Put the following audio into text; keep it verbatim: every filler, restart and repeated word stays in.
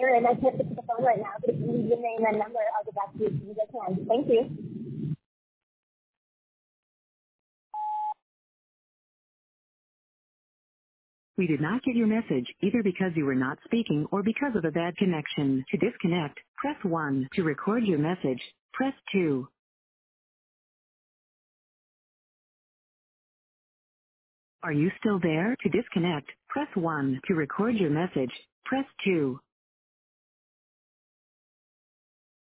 Aaron. I can't pick up the phone right now, but if you leave your name and number, I'll get back to you as soon as I can. Thank you. We did not get your message, either because you were not speaking or because of a bad connection. To disconnect, press one. To record your message, press two. Are you still there? To disconnect, press one. To record your message, press two.